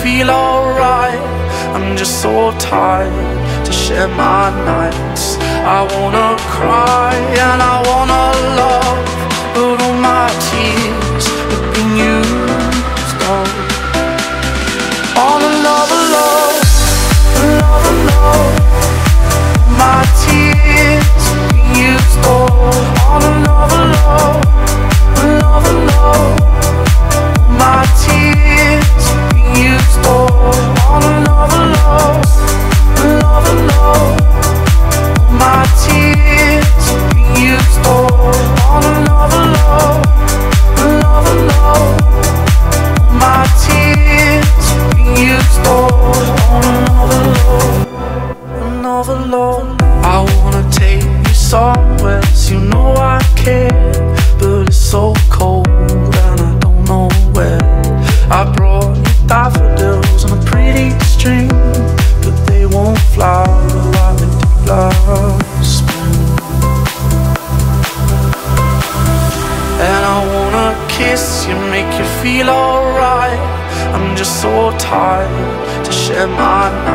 feel alright. I'm just so tired to share my nights. I wanna cry and I wanna love, but all my tears have been used up. On another love, another love. My tears have been used up. On another love, another love. My tears have been used up. On another love, another love. My tears have been used up. On another love, another love. My tears have been used up. On another love, another love. I wanna take you somewhere, so you know I care, but it's so cold and I don't know where. I brought you daffodils on a pretty string, but they won't flower like they did last spring. And I wanna kiss you, make you feel alright. I'm just so tired to share my night.